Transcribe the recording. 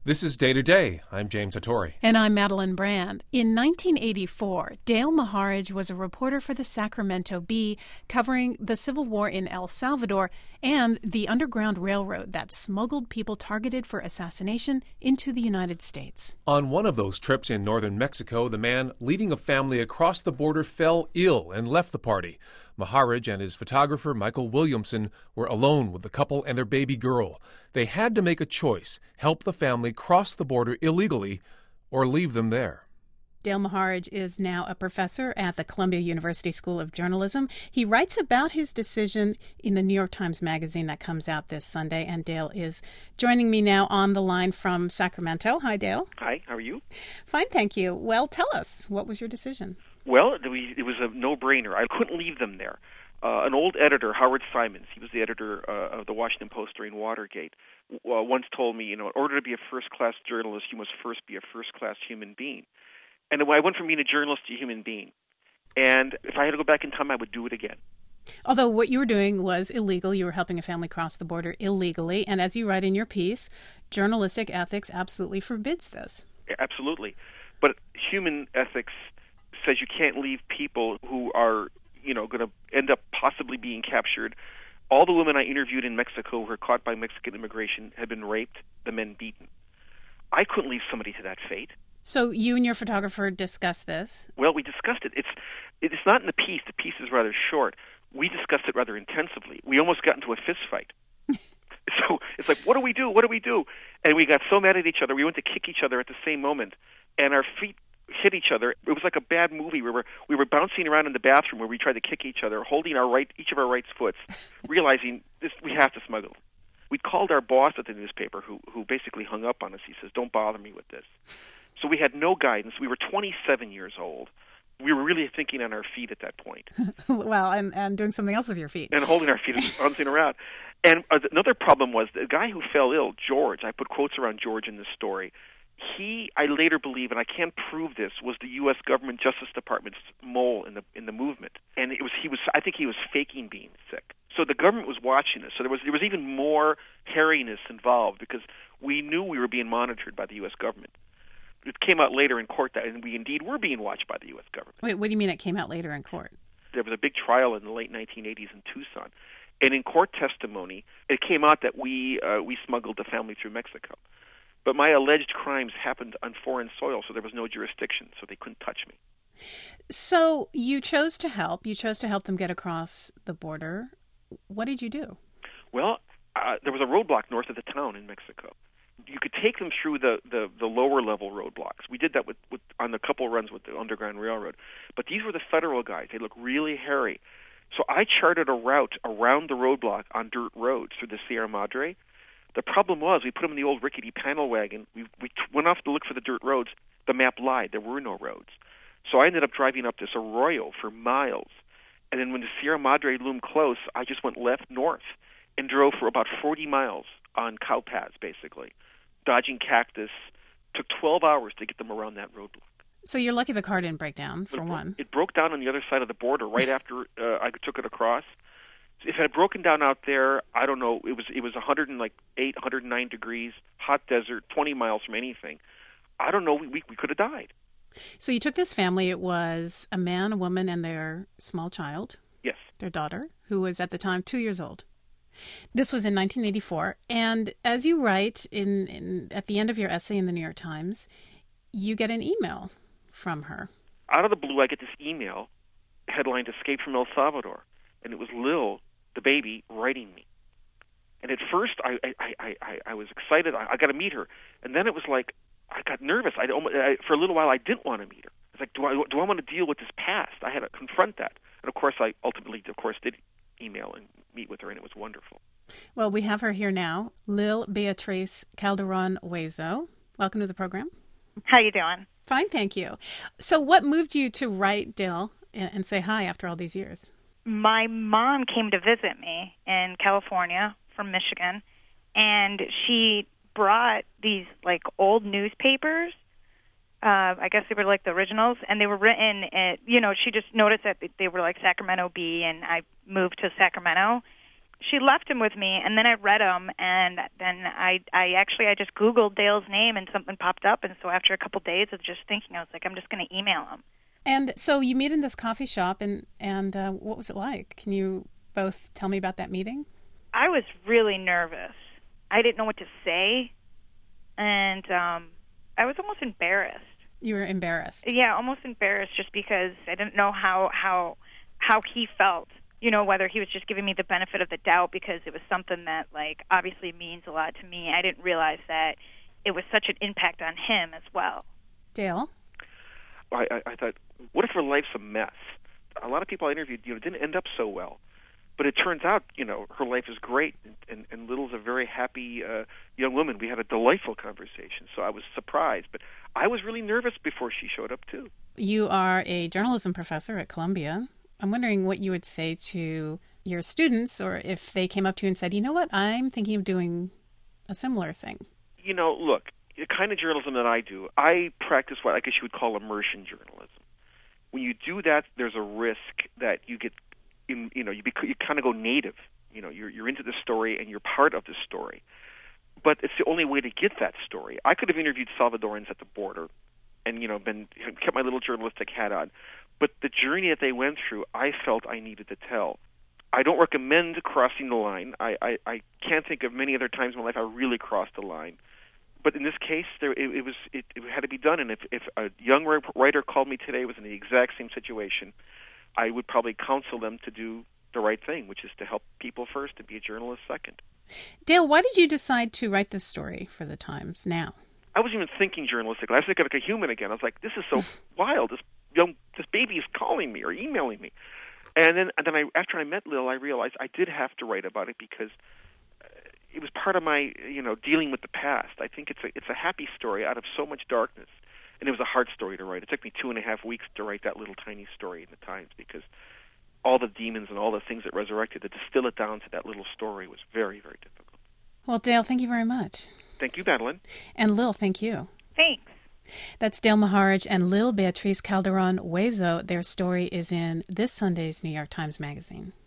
This is Day to Day. I'm James Hattori. And I'm Madeline Brand. In 1984, Dale Maharaj was a reporter for the Sacramento Bee covering the Civil War in El Salvador and the Underground Railroad that smuggled people targeted for assassination into the United States. On one of those trips in northern Mexico, the man leading a family across the border fell ill and left the party. Maharaj and his photographer, Michael Williamson, were alone with the couple and their baby girl. They had to make a choice, help the family cross the border illegally or leave them there. Dale Maharaj is now a professor at the Columbia University School of Journalism. He writes about his decision in the New York Times Magazine that comes out this Sunday, and Dale is joining me now on the line from Sacramento. Hi, Dale. Hi, how are you? Fine, thank you. Well, tell us, what was your decision? Well, it was a no-brainer. I couldn't leave them there. An old editor, Howard Simons, he was the editor of the Washington Post during Watergate, once told me, in order to be a first-class journalist, you must first be a first-class human being. And I went from being a journalist to a human being. And if I had to go back in time, I would do it again. Although what you were doing was illegal. You were helping a family cross the border illegally. And as you write in your piece, journalistic ethics absolutely forbids this. Absolutely. But human ethics says you can't leave people who are, going to end up possibly being captured. All the women I interviewed in Mexico who were caught by Mexican immigration had been raped, the men beaten. I couldn't leave somebody to that fate. So you and your photographer discussed this? Well, we discussed it. It's not in the piece. The piece is rather short. We discussed it rather intensively. We almost got into a fist fight. So it's like, what do we do? What do we do? And we got so mad at each other, we went to kick each other at the same moment, and our feet hit each other. It was like a bad movie. We were bouncing around in the bathroom where we tried to kick each other, holding each of our right foots, realizing we have to smuggle. We called our boss at the newspaper, who basically hung up on us. He says, "Don't bother me with this." So we had no guidance. We were 27 years old. We were really thinking on our feet at that point. Well, and doing something else with your feet. And holding our feet and bouncing around. And another problem was the guy who fell ill, George, I put quotes around George in this story. I later believe, and I can't prove this, was the U.S. government Justice Department's mole in the movement. And I think he was faking being sick. So the government was watching us. So there was even more hairiness involved because we knew we were being monitored by the U.S. government. It came out later in court that we indeed were being watched by the U.S. government. Wait, what do you mean it came out later in court? There was a big trial in the late 1980s in Tucson. And in court testimony, it came out that we smuggled the family through Mexico. But my alleged crimes happened on foreign soil, so there was no jurisdiction, so they couldn't touch me. So you chose to help. You chose to help them get across the border. What did you do? Well, there was a roadblock north of the town in Mexico. You could take them through the lower level roadblocks. We did that with on a couple runs with the Underground Railroad. But these were the federal guys. They looked really hairy. So I charted a route around the roadblock on dirt roads through the Sierra Madre. The problem was we put them in the old rickety panel wagon. We went off to look for the dirt roads. The map lied. There were no roads. So I ended up driving up this arroyo for miles. And then when the Sierra Madre loomed close, I just went left north and drove for about 40 miles on cow paths, basically, dodging cactus. Took 12 hours to get them around that roadblock. So you're lucky the car didn't break down, for one. It broke down on the other side of the border right after I took it across. If it had broken down out there, I don't know, it was 108, 109 degrees, hot desert, 20 miles from anything. I don't know, we could have died. So you took this family. It was a man, a woman, and their small child. Yes. Their daughter, who was at the time 2 years old. This was in 1984. And as you write at the end of your essay in the New York Times, you get an email from her. Out of the blue, I get this email headlined "Escape from El Salvador," and it was Lil, the baby, writing me. And at first, I was excited. I got to meet her, and then it was like I got nervous. For a little while, I didn't want to meet her. It's like, do I want to deal with this past? I had to confront that, and of course, I ultimately, did email and meet with her, and it was wonderful. Well, we have her here now, Lil Beatriz Calderon Hueso. Welcome to the program. How you doing? Fine, thank you. So what moved you to write Dale and say hi after all these years? My mom came to visit me in California from Michigan, and she brought these old newspapers. I guess they were the originals, and they were written she just noticed that they were Sacramento Bee, and I moved to Sacramento. she left them with me, and then I read them, and then I just Googled Dale's name, and something popped up, and so after a couple days of just thinking, I was like, I'm just going to email him. And so you meet in this coffee shop, and what was it like? Can you both tell me about that meeting? I was really nervous. I didn't know what to say, and I was almost embarrassed. You were embarrassed? Yeah, almost embarrassed, just because I didn't know how he felt. You know, whether he was just giving me the benefit of the doubt because it was something that, like, obviously means a lot to me. I didn't realize that it was such an impact on him as well. Dale? I thought, what if her life's a mess? A lot of people I interviewed, didn't end up so well. But it turns out, her life is great, and Little's a very happy young woman. We had a delightful conversation, so I was surprised. But I was really nervous before she showed up, too. You are a journalism professor at Columbia. I'm wondering what you would say to your students, or if they came up to you and said, you know what, I'm thinking of doing a similar thing. Look, the kind of journalism that I do, I practice what I guess you would call immersion journalism. When you do that, there's a risk that you get, you kind of go native. You're into the story and you're part of the story. But it's the only way to get that story. I could have interviewed Salvadorans at the border and, kept my little journalistic hat on. But the journey that they went through, I felt I needed to tell. I don't recommend crossing the line. I can't think of many other times in my life I really crossed the line. But in this case, it had to be done. And if a young writer called me today was in the exact same situation, I would probably counsel them to do the right thing, which is to help people first and be a journalist second. Dale, why did you decide to write this story for the Times now? I wasn't even thinking journalistically. I was thinking like a human again. I was like, this is so wild. This baby is calling me or emailing me. And then after I met Lil, I realized I did have to write about it because it was part of my, dealing with the past. I think it's a happy story out of so much darkness. And it was a hard story to write. It took me 2.5 weeks to write that little tiny story in the Times because all the demons and all the things that resurrected, to distill it down to that little story was very, very difficult. Well, Dale, thank you very much. Thank you, Madeline. And Lil, thank you. Thanks. That's Dale Maharij and Lil Beatriz Calderon Huezo. Their story is in this Sunday's New York Times Magazine.